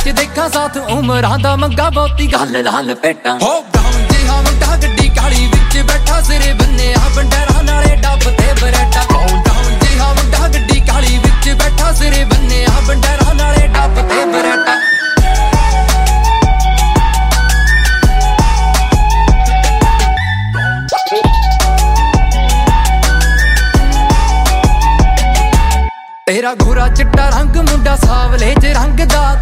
ਵਿੱਚ ਦੇਖਾਂ ਸਾਥ ਉਮਰਾਂ ਦਾ ਮੰਗਾ ਬਹੁਤੀ ਗੱਲ ਲਾਲ ਪੇਟਾਂ ਹੋ ਬਰਾਉਨ ਜਿਹਾ ਮੁੰਡਾ ਗੱਡੀ ਕਾਲੀ ਵਿੱਚ ਬੈਠਾ ਸਿਰੇ ਬੰਨਿਆ ਬੰਡਰਾਂ ਨਾਲੇ ਡੱਬ ਤੇ ਬਰੇਟਾ ਬਰਾਉਨ ਜਿਹਾ ਮੁੰਡਾ ਗੱਡੀ ਕਾਲੀ ਵਿੱਚ ਬੈਠਾ ਸਿਰੇ ਬੰਨਿਆ ਬੰਡਰਾਂ ਨਾਲੇ ਡੱਬ ਤੇ ਬਰੇਟਾ ਤੇਰਾ ਗੋਰਾ ਚਿੱਟਾ ਰੰਗ ਮੁੰਡਾ ਸਾਵਲੇ ਚ ਰੰਗ ਦਾ